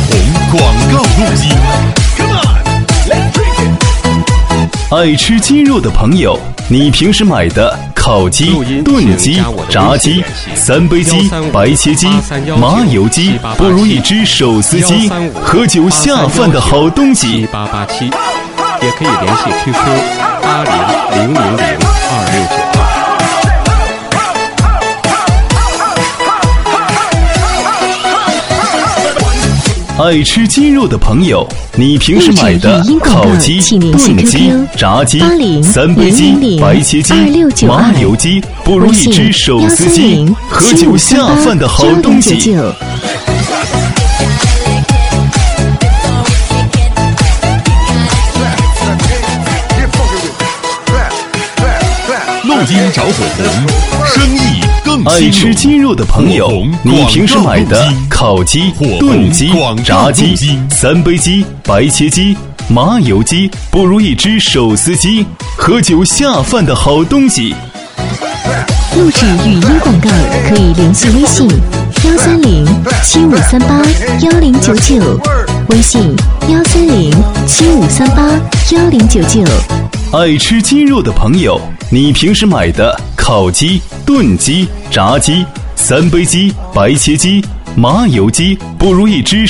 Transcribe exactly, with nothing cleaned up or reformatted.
红广告路径。 爱吃鸡肉的朋友，你平时买的烤鸡、炖鸡、炸鸡、三杯鸡、白切鸡、麻油鸡，不如一只手撕鸡，喝酒下饭的好东西。 七八八七，也可以联系 Q Q 八零零零零二六九八。 爱吃鸡肉的朋友，你平时买的烤鸡、炖鸡、炸鸡、三杯鸡、白切鸡、麻油鸡，不如一只手撕鸡，喝酒下饭的好东西。 录音找火红，生意更爱吃鸡肉的朋友，你平时买的烤鸡、炖鸡、炸鸡、三杯鸡、白切鸡、麻油鸡，不如一只手撕鸡，喝酒下饭的好东西。 录制语音广告可以联系微信幺三零七五三八幺零九九，微信幺三零七五三八幺零九九。 爱吃鸡肉的朋友，你平时买的烤鸡、炖鸡、炸鸡、三杯鸡、白切鸡、麻油鸡，不如一只